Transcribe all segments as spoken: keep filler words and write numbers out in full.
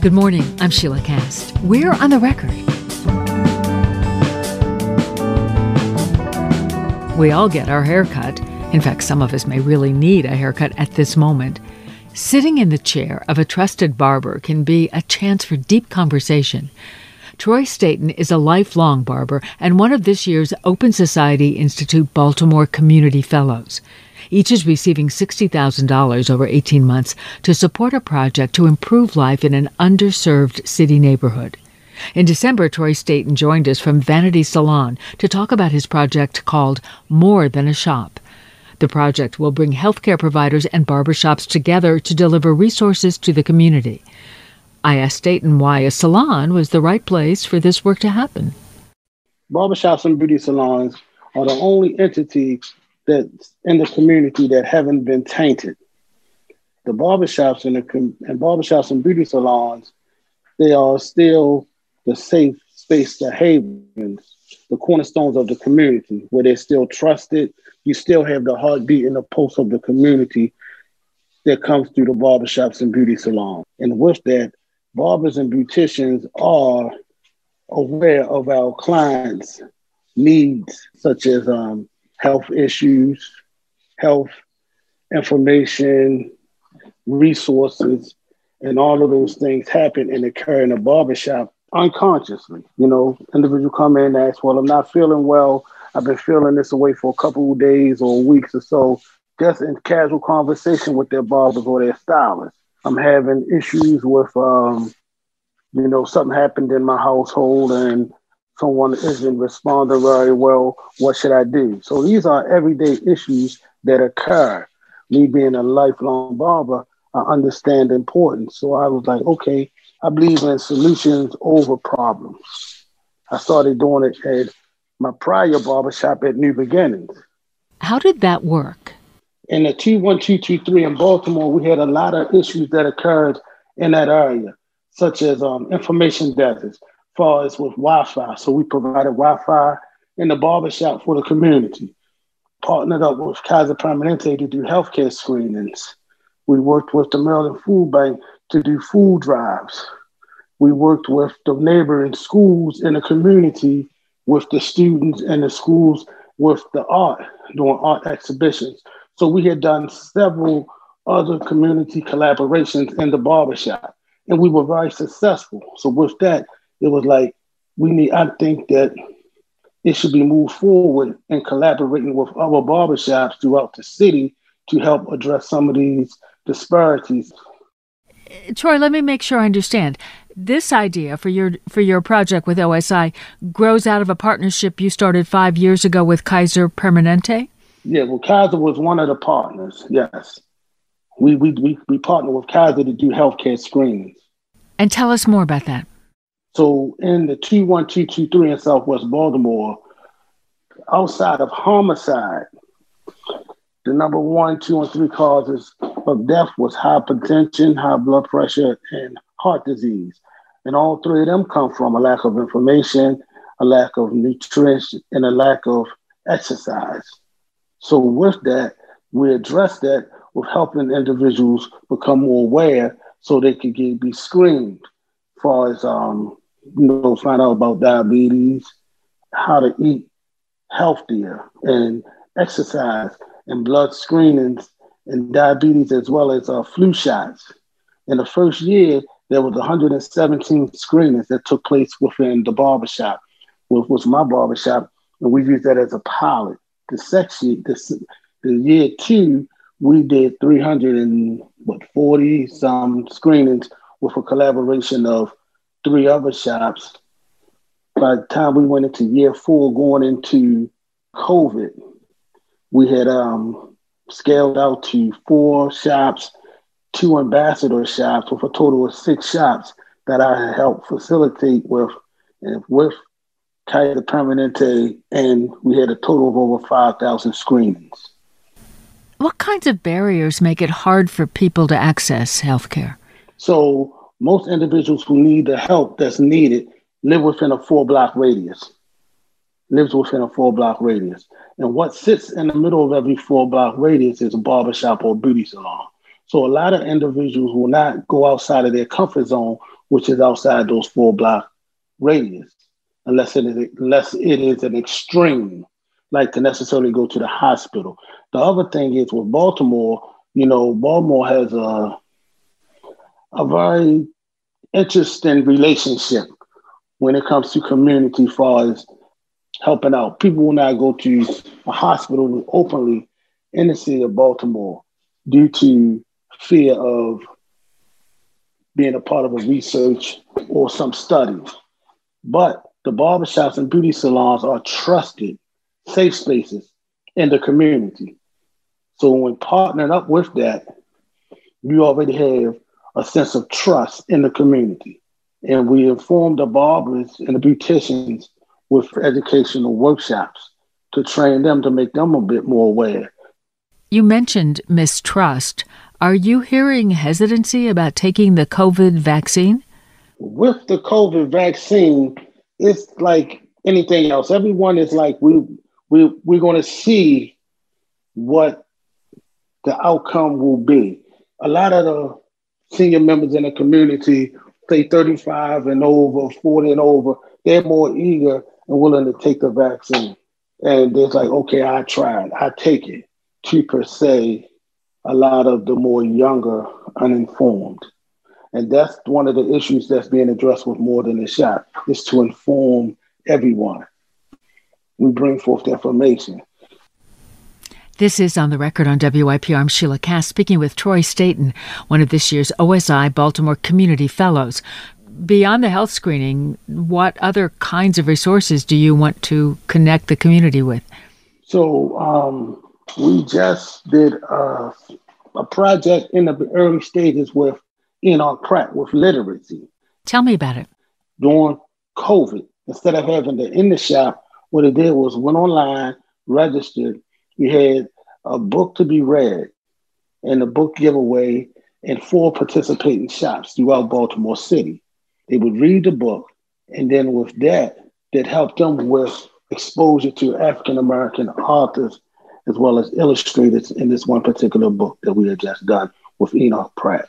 Good morning. I'm Sheila Cast. We're on the record. We all get our hair cut. In fact, some of us may really need a haircut at this moment. Sitting in the chair of a trusted barber can be a chance for deep conversation. Troy Staten is a lifelong barber and one of this year's Open Society Institute Baltimore Community Fellows. Each is receiving sixty thousand dollars over eighteen months to support a project to improve life in an underserved city neighborhood. In December, Troy Staten joined us from Vanity Salon to talk about his project called More Than a Shop. The project will bring healthcare providers and barbershops together to deliver resources to the community. I asked Staten why a salon was the right place for this work to happen. Barbershops and beauty salons are the only entity that's in the community that haven't been tainted. The barbershops and the com- and barbershops and beauty salons, they are still the safe space, the havens, the cornerstones of the community, where they're still trusted. You still have the heartbeat and the pulse of the community that comes through the barbershops and beauty salons. And with that, barbers and beauticians are aware of our clients' needs, such as um, health issues, health information, resources, and all of those things happen and occur in a barbershop unconsciously. You know, individual come in and ask, well, I'm not feeling well. I've been feeling this away for a couple of days or weeks or so, just in casual conversation with their barbers or their stylists. I'm having issues with, um, you know, something happened in my household and someone isn't responding very well. What should I do? So these are everyday issues that occur. Me being a lifelong barber, I understand the importance. So I was like, okay, I believe in solutions over problems. I started doing it at my prior barbershop at New Beginnings. How did that work? In the T one two two three in Baltimore, we had a lot of issues that occurred in that area, such as um, information deserts, as far as with Wi-Fi. So we provided Wi-Fi in the barbershop for the community. Partnered up with Kaiser Permanente to do healthcare screenings. We worked with the Maryland Food Bank to do food drives. We worked with the neighboring schools in the community, with the students and the schools with the art, doing art exhibitions. So we had done several other community collaborations in the barbershop, and we were very successful. So with that, it was like, we need, I think that it should be moved forward in collaborating with other barbershops throughout the city to help address some of these disparities. Troy, let me make sure I understand. This idea for your for your project with O S I grows out of a partnership you started five years ago with Kaiser Permanente? Yeah, well, Kaiser was one of the partners, yes. We we we, we partnered with Kaiser to do healthcare screenings. And tell us more about that. So in the T one two two three in Southwest Baltimore, outside of homicide, the number one, two, and three causes of death was hypertension, high blood pressure, and heart disease. And all three of them come from a lack of information, a lack of nutrition, and a lack of exercise. So with that, we address that with helping individuals become more aware so they could get, be screened as far as, um, you know, find out about diabetes, how to eat healthier, and exercise, and blood screenings, and diabetes, as well as uh, flu shots. In the first year, there was one hundred seventeen screenings that took place within the barbershop, which was my barbershop, and we used that as a pilot. The section, the, the year two, we did three hundred forty some screenings with a collaboration of three other shops. By the time we went into year four, going into COVID, we had um, scaled out to four shops, two ambassador shops, with a total of six shops that I helped facilitate with, and with Kaiser Permanente, and we had a total of over five thousand screenings. What kinds of barriers make it hard for people to access healthcare? So most individuals who need the help that's needed live within a four-block radius. Lives within a four-block radius. And what sits in the middle of every four-block radius is a barbershop or beauty salon. So a lot of individuals will not go outside of their comfort zone which is outside those four block radius, unless it is, unless it is an extreme, like to necessarily go to the hospital. The other thing is with Baltimore, you know, Baltimore has a, a very interesting relationship when it comes to community as far as helping out. People will not go to a hospital openly in the city of Baltimore due to fear of being a part of a research or some studies. But the barbershops and beauty salons are trusted, safe spaces in the community. So when partnering up with that, you already have a sense of trust in the community. And we inform the barbers and the beauticians with educational workshops to train them to make them a bit more aware. You mentioned mistrust. Are you hearing hesitancy about taking the COVID vaccine? With the COVID vaccine, it's like anything else. Everyone is like, we, we, we're going to see what the outcome will be. A lot of the senior members in the community, say thirty-five and over, forty and over, they're more eager and willing to take the vaccine. And it's like, okay, I tried, I take it. To per se, a lot of the more younger, uninformed. And that's one of the issues that's being addressed with More Than a Shot, is to inform everyone. We bring forth the information. This is On the Record on W I P R. I'm Sheila Cass, speaking with Troy Staten, one of this year's O S I Baltimore Community Fellows. Beyond the health screening, what other kinds of resources do you want to connect the community with? So um, we just did a, a project in the early stages with Enoch Pratt with literacy. Tell me about it. During COVID, instead of having the in the shop, what it did was went online, registered. We had a book to be read and a book giveaway in four participating shops throughout Baltimore City. They would read the book, and then with that, that helped them with exposure to African-American authors as well as illustrators in this one particular book that we had just done with Enoch Pratt.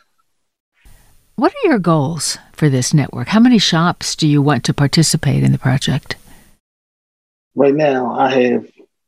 What are your goals for this network? How many shops do you want to participate in the project? Right now, I have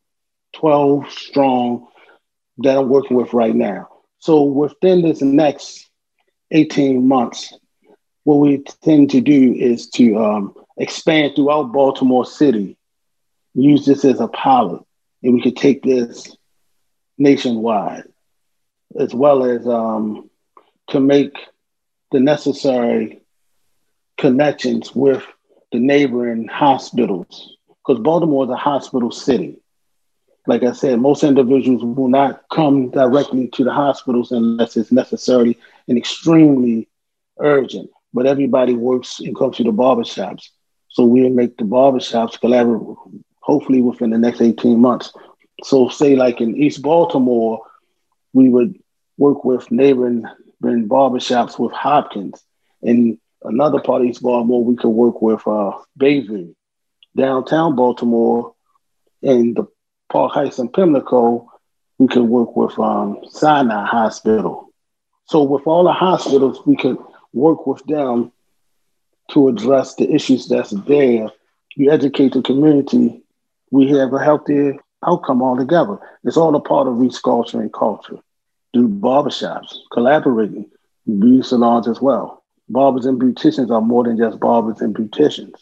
twelve strong that I'm working with right now. So within this next eighteen months, what we tend to do is to um, expand throughout Baltimore City, use this as a pilot, and we could take this nationwide, as well as um, to make the necessary connections with the neighboring hospitals, because Baltimore is a hospital city. Like I said, most individuals will not come directly to the hospitals unless it's necessarily and extremely urgent. But everybody works and comes to the barbershops. So we'll make the barbershops collaborate, hopefully within the next eighteen months. So say like in East Baltimore, we would work with neighboring barbershops with Hopkins. In another part of East Baltimore, we could work with uh, Bayview. Downtown Baltimore, in the Park Heights and Pimlico, we could work with um, Sinai Hospital. So with all the hospitals, we could work with them to address the issues that's there. You educate the community, we have a healthier outcome altogether. It's all a part of reculturing culture. Do barbershops, collaborating, beauty salons as well. Barbers and beauticians are more than just barbers and beauticians.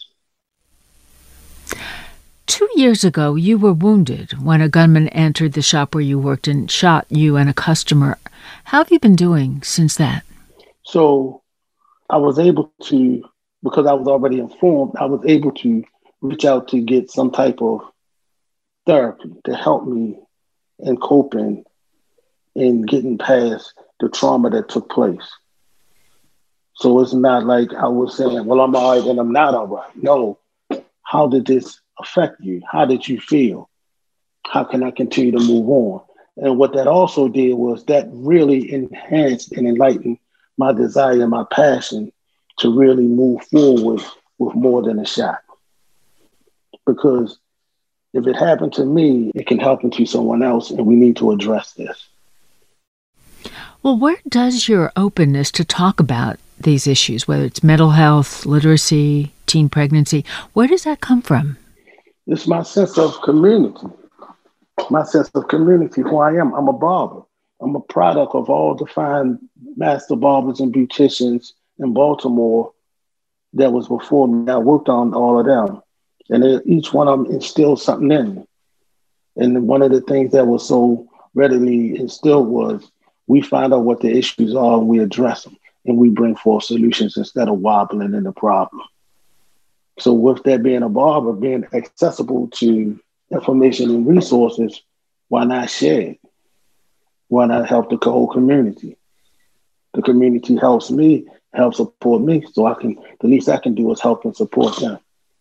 Two years ago, you were wounded when a gunman entered the shop where you worked and shot you and a customer. How have you been doing since that? So I was able to, because I was already informed, I was able to reach out to get some type of therapy to help me in coping and getting past the trauma that took place. So it's not like I was saying, well, I'm all right and I'm not all right. No, how did this affect you? How did you feel? How can I continue to move on? And what that also did was that really enhanced and enlightened my desire and my passion to really move forward with More Than a Shot. Because if it happened to me, it can happen to someone else, and we need to address this. Well, where does your openness to talk about these issues, whether it's mental health, literacy, teen pregnancy? Where does that come from? It's my sense of community. My sense of community, who I am. I'm a barber. I'm a product of all the fine master barbers and beauticians in Baltimore that was before me. I worked on all of them. And each one of them instilled something in me. And one of the things that was so readily instilled was we find out what the issues are and we address them. And we bring forth solutions instead of wobbling in the problem. So with that being a barber, being accessible to information and resources, why not share it? Why not help the whole community? The community helps me, helps support me, so I can, the least I can do is help and support them.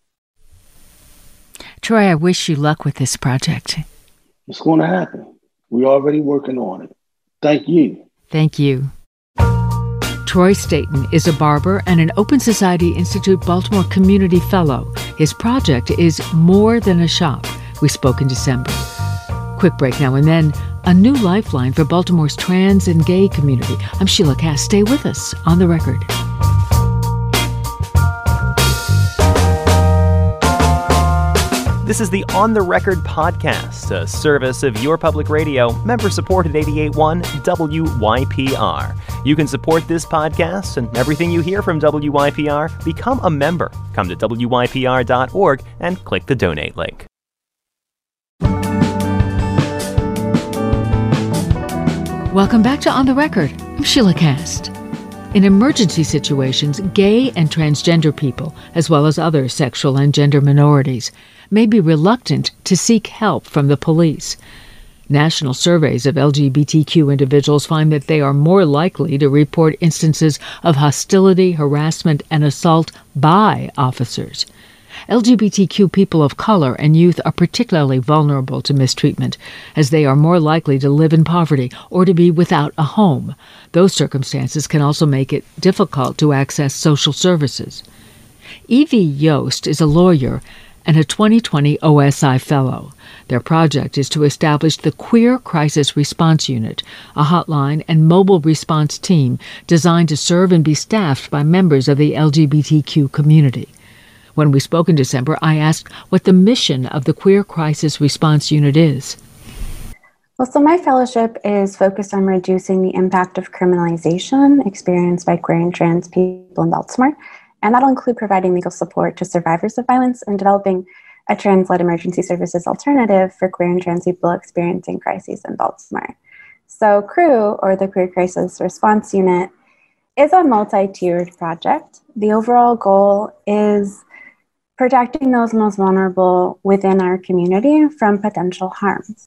Troy, I wish you luck with this project. It's going to happen. We're already working on it. Thank you. Thank you. Troy Staten is a barber and an Open Society Institute Baltimore Community Fellow. His project is More Than a Shop. We spoke in December. Quick break now and then. A new lifeline for Baltimore's trans and gay community. I'm Sheila Cass. Stay with us on The Record. This is the On the Record podcast, a service of your public radio, member-supported eighty-eight point one W Y P R. You can support this podcast and everything you hear from W Y P R. Become a member. Come to W Y P R dot org and click the donate link. Welcome back to On the Record. I'm Sheila Cast. In emergency situations, gay and transgender people, as well as other sexual and gender minorities, may be reluctant to seek help from the police. National surveys of L G B T Q individuals find that they are more likely to report instances of hostility, harassment, and assault by officers. L G B T Q people of color and youth are particularly vulnerable to mistreatment, as they are more likely to live in poverty or to be without a home. Those circumstances can also make it difficult to access social services. Evie Yost is a lawyer and a twenty twenty O S I Fellow. Their project is to establish the Queer Crisis Response Unit, a hotline and mobile response team designed to serve and be staffed by members of the L G B T Q community. When we spoke in December, I asked what the mission of the Queer Crisis Response Unit is. Well, so my fellowship is focused on reducing the impact of criminalization experienced by queer and trans people in Baltimore, and that'll include providing legal support to survivors of violence and developing a trans-led emergency services alternative for queer and trans people experiencing crises in Baltimore. So CREW, or the Queer Crisis Response Unit, is a multi-tiered project. The overall goal is protecting those most vulnerable within our community from potential harms.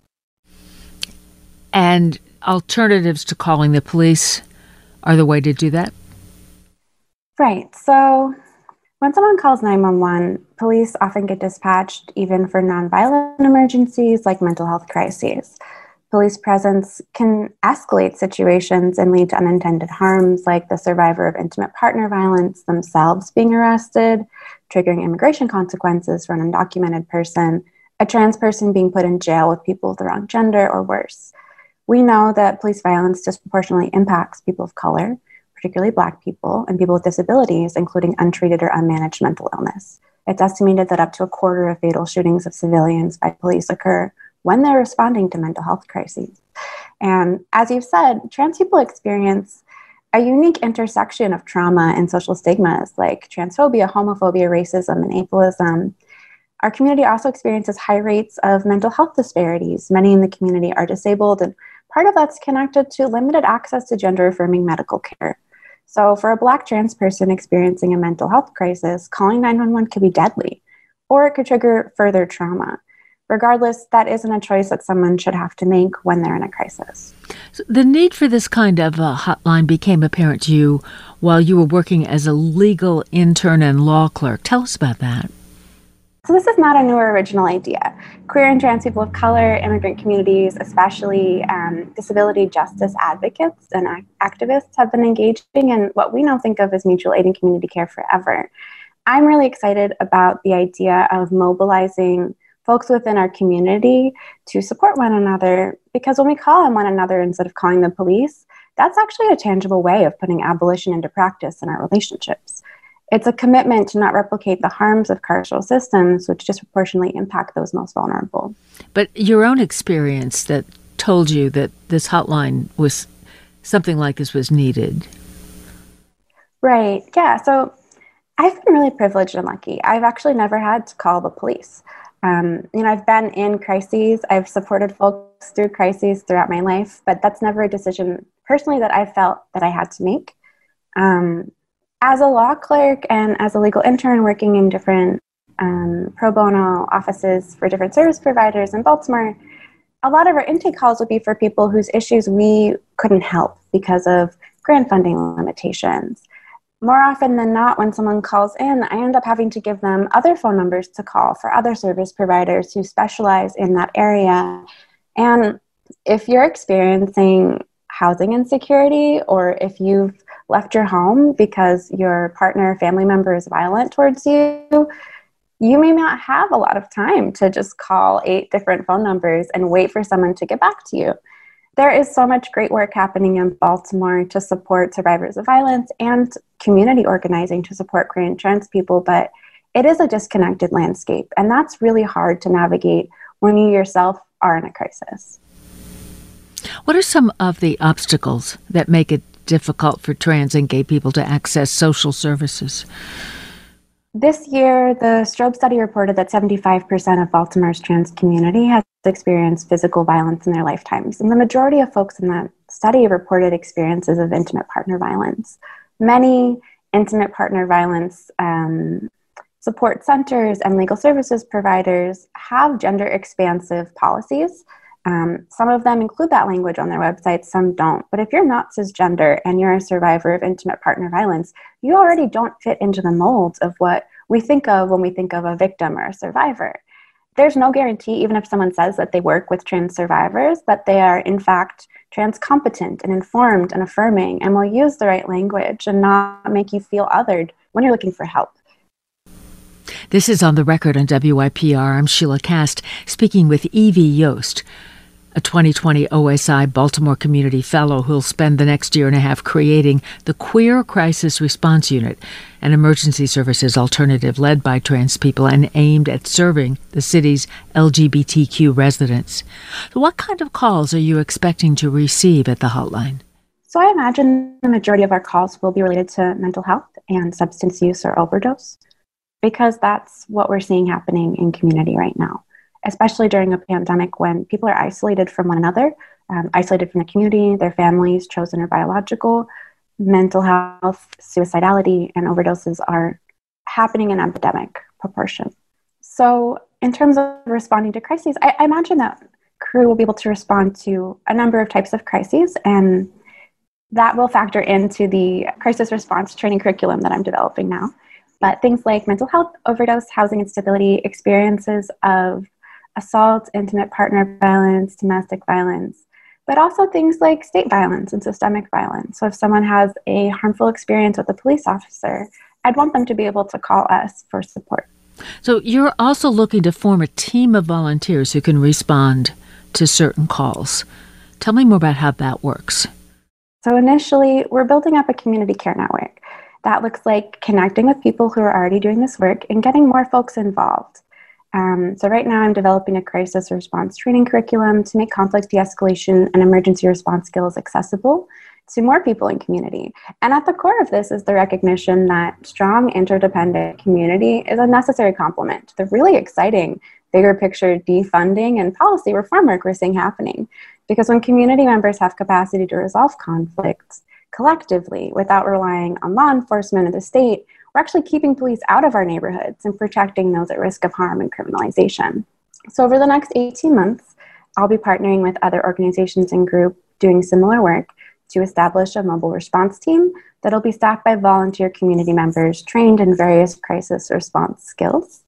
And alternatives to calling the police are the way to do that? Right. So when someone calls nine one one, police often get dispatched even for nonviolent emergencies like mental health crises. Police presence can escalate situations and lead to unintended harms like the survivor of intimate partner violence themselves being arrested, triggering immigration consequences for an undocumented person, a trans person being put in jail with people of the wrong gender, or worse. We know that police violence disproportionately impacts people of color, particularly Black people, and people with disabilities, including untreated or unmanaged mental illness. It's estimated that up to a quarter of fatal shootings of civilians by police occur when they're responding to mental health crises. And as you've said, trans people experience a unique intersection of trauma and social stigmas like transphobia, homophobia, racism, and ableism. Our community also experiences high rates of mental health disparities. Many in the community are disabled, and part of that's connected to limited access to gender-affirming medical care. So for a Black trans person experiencing a mental health crisis, calling nine one one could be deadly, or it could trigger further trauma. Regardless, that isn't a choice that someone should have to make when they're in a crisis. So the need for this kind of uh, hotline became apparent to you while you were working as a legal intern and law clerk. Tell us about that. So this is not a new or original idea. Queer and trans people of color, immigrant communities, especially um, disability justice advocates and ac- activists have been engaging in what we now think of as mutual aid and community care forever. I'm really excited about the idea of mobilizing folks within our community to support one another, because when we call on one another instead of calling the police, that's actually a tangible way of putting abolition into practice in our relationships. It's a commitment to not replicate the harms of carceral systems, which disproportionately impact those most vulnerable. But your own experience that told you that this hotline was something like this was needed. Right. Yeah. So I've been really privileged and lucky. I've actually never had to call the police. Um, you know, I've been in crises. I've supported folks through crises throughout my life, but that's never a decision personally that I felt that I had to make. Um, as a law clerk and as a legal intern working in different um, pro bono offices for different service providers in Baltimore, a lot of our intake calls would be for people whose issues we couldn't help because of grant funding limitations. More often than not, when someone calls in, I end up having to give them other phone numbers to call for other service providers who specialize in that area. And if you're experiencing housing insecurity, or if you've left your home because your partner or family member is violent towards you, you may not have a lot of time to just call eight different phone numbers and wait for someone to get back to you. There is so much great work happening in Baltimore to support survivors of violence and community organizing to support queer and trans people, but it is a disconnected landscape, and that's really hard to navigate when you yourself are in a crisis. What are some of the obstacles that make it difficult for trans and gay people to access social services? This year, the Strobe study reported that seventy-five percent of Baltimore's trans community has experienced physical violence in their lifetimes. And the majority of folks in that study reported experiences of intimate partner violence. Many intimate partner violence um, support centers and legal services providers have gender expansive policies. Um, some of them include that language on their websites, some don't. But if you're not cisgender and you're a survivor of intimate partner violence, you already don't fit into the molds of what we think of when we think of a victim or a survivor. There's no guarantee, even if someone says that they work with trans survivors, that they are in fact trans competent and informed and affirming and will use the right language and not make you feel othered when you're looking for help. This is On the Record on W Y P R. I'm Sheila Kast, speaking with Evie Yost, a twenty twenty O S I Baltimore Community Fellow who'll spend the next year and a half creating the Queer Crisis Response Unit, an emergency services alternative led by trans people and aimed at serving the city's L G B T Q residents. So what kind of calls are you expecting to receive at the hotline? So I imagine the majority of our calls will be related to mental health and substance use or overdose, because that's what we're seeing happening in community right now, especially during a pandemic when people are isolated from one another, um, isolated from the community, their families, chosen or biological. Mental health, suicidality, and overdoses are happening in epidemic proportion. So in terms of responding to crises, I, I imagine that crew will be able to respond to a number of types of crises, and that will factor into the crisis response training curriculum that I'm developing now. But things like mental health, overdose, housing instability, experiences of assault, intimate partner violence, domestic violence, but also things like state violence and systemic violence. So if someone has a harmful experience with a police officer, I'd want them to be able to call us for support. So you're also looking to form a team of volunteers who can respond to certain calls. Tell me more about how that works. So initially, we're building up a community care network. That looks like connecting with people who are already doing this work and getting more folks involved. Um, so right now I'm developing a crisis response training curriculum to make conflict de-escalation and emergency response skills accessible to more people in community. And at the core of this is the recognition that strong interdependent community is a necessary complement to the really exciting bigger picture defunding and policy reform work we're seeing happening. Because when community members have capacity to resolve conflicts collectively without relying on law enforcement or the state, we're actually keeping police out of our neighborhoods and protecting those at risk of harm and criminalization. So over the next eighteen months, I'll be partnering with other organizations and groups doing similar work to establish a mobile response team that'll be staffed by volunteer community members trained in various crisis response skills.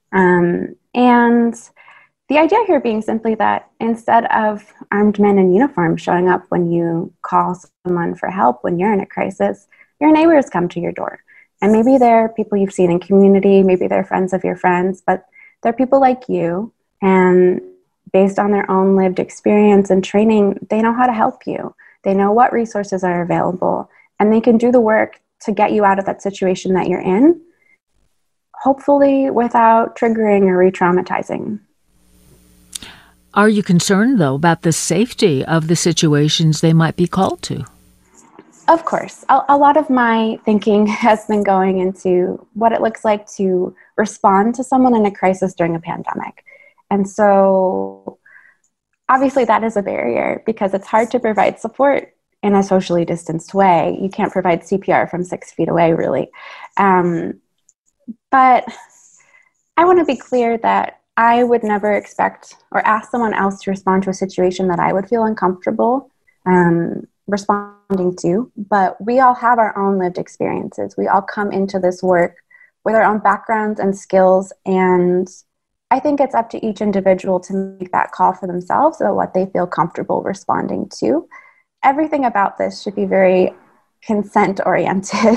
Um, and the idea here being simply that instead of armed men in uniform showing up when you call someone for help when you're in a crisis, your neighbors come to your door. And maybe they're people you've seen in community, maybe they're friends of your friends, but they're people like you, and based on their own lived experience and training, they know how to help you. They know what resources are available, and they can do the work to get you out of that situation that you're in, hopefully without triggering or re-traumatizing. Are you concerned, though, about the safety of the situations they might be called to? Of course. A, a lot of my thinking has been going into what it looks like to respond to someone in a crisis during a pandemic. And so obviously that is a barrier because it's hard to provide support in a socially distanced way. You can't provide C P R from six feet away, really. Um, but I want to be clear that I would never expect or ask someone else to respond to a situation that I would feel uncomfortable um, responding to. But we all have our own lived experiences. We all come into this work with our own backgrounds and skills, and I think it's up to each individual to make that call for themselves about what they feel comfortable responding to. Everything about this should be very consent-oriented.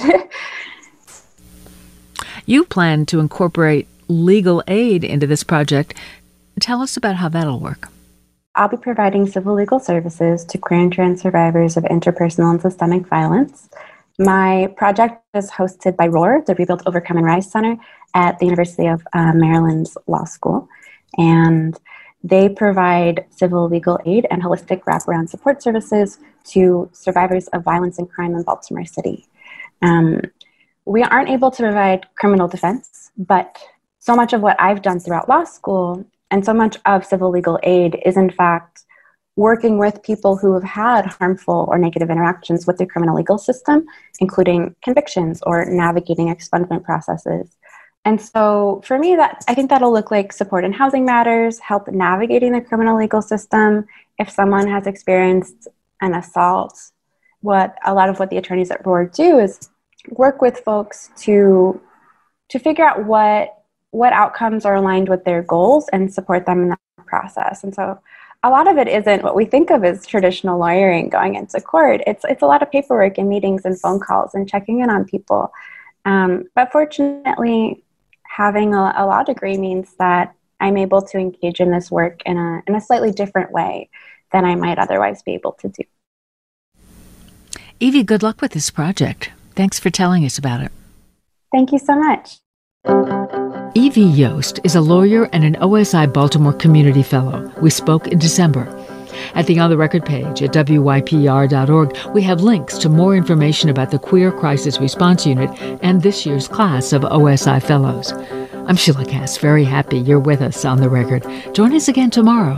You plan to incorporate legal aid into this project. Tell us about how that'll work. I'll be providing civil legal services to queer and trans survivors of interpersonal and systemic violence. My project is hosted by ROAR, the Rebuild, Overcome, and Rise Center at the University of uh, Maryland's Law School. And they provide civil legal aid and holistic wraparound support services to survivors of violence and crime in Baltimore City. Um, we aren't able to provide criminal defense, but so much of what I've done throughout law school and so much of civil legal aid is in fact working with people who have had harmful or negative interactions with the criminal legal system, including convictions or navigating expungement processes. And so for me, that I think that'll look like support in housing matters, help navigating the criminal legal system. If someone has experienced an assault, what a lot of what the attorneys at ROAR do is work with folks to to figure out what what outcomes are aligned with their goals and support them in that process. And so a lot of it isn't what we think of as traditional lawyering going into court. It's it's a lot of paperwork and meetings and phone calls and checking in on people. Um, but fortunately, having a, a law degree means that I'm able to engage in this work in a in a slightly different way than I might otherwise be able to do. Evie, good luck with this project. Thanks for telling us about it. Thank you so much. Evie Yost is a lawyer and an O S I Baltimore Community Fellow. We spoke in December. At the On the Record page at W Y P R dot org, we have links to more information about the Queer Crisis Response Unit and this year's class of O S I Fellows. I'm Sheila Cass, very happy you're with us on The Record. Join us again tomorrow.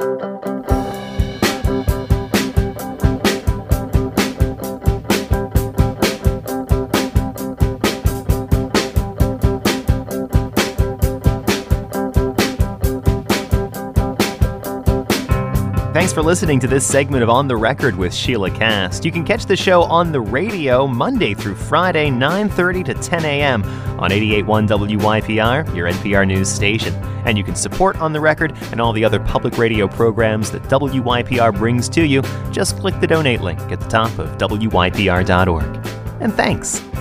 Thanks for listening to this segment of On the Record with Sheila Cass. You can catch the show on the radio Monday through Friday, nine thirty to ten a.m. on eighty-eight point one W Y P R, your N P R news station. And you can support On the Record and all the other public radio programs that W Y P R brings to you. Just click the donate link at the top of W Y P R dot org. And thanks.